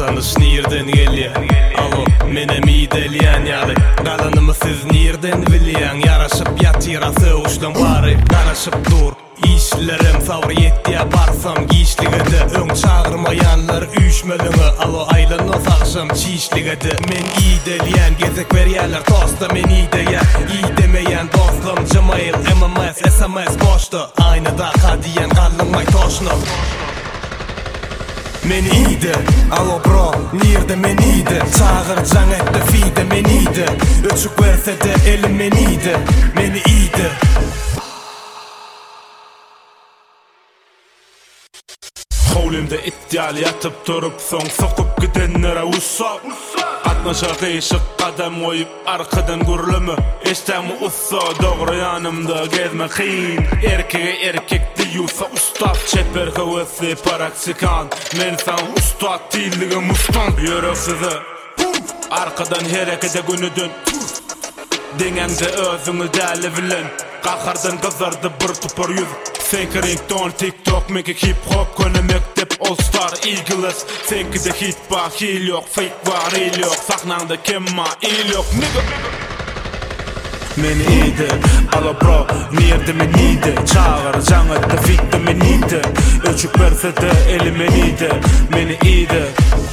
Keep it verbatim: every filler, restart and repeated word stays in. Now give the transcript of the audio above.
tanış nirden gelýän. Alo, menem idelýän ýaly. Galanymı siz nirden bilýän? Yaraşyp ýatyra söwüşden bary, garaşyp dur. İşlerim savr yetdiye barsam giyişligedi. Öň çağırmayanlar üýşmeliňi. Alo aýlan osaşam çiýişligedi. Men idelýän gezek berýärler tosta men ideýär. İdemeýän dostum Gmail, M M S, S M S poşta. Aýnada hadiýen galynmay toşno. Men ide, alo bro, nirde men ide. Çağırjaň etde fide men ide. Öçük berse de elim men ide. Men ide. Howlimde itdial yatıp durup soň sokup gidenlere ussap Atnaşa gıyşık kadam oýup arkadan gürlemi Eştämi ussa dogry ýanymda gezme kyn Erkege erkek diýulsa ustad Çeper hewesi paraksikan Men san ustad diýiligi mustan Ýörek size arkadan herekede günüdün Deňeňde özüňi däli bilen Gahardan gazardy bir tupar ýüz Senki rington, TikTok, meki hip-hop Köne mektep, all-star, Eagles Senki de hit ba, hil yok, fake var, il yok Sahnanda kemma, il yok, nigga Men ide, alo bro, nirde men ide Çağırjaň etde fitde men ide Öçük berse de eli men ide Men ide